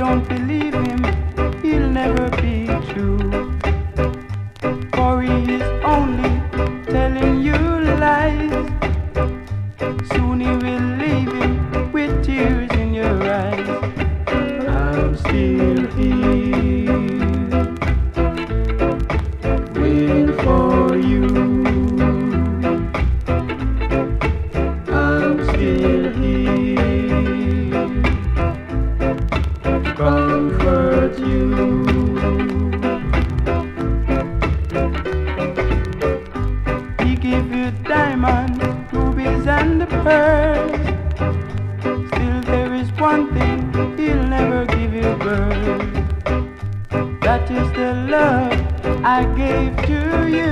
don't believe him, he'll never be true. For he is only telling you lies. Soon he will leave him with tears in your eyes. I'm still here, waiting for you. I'm still here, comfort you. He give you diamonds, rubies and the pearls. Still there is one thing, he'll never give you girl. That is the love I gave to you.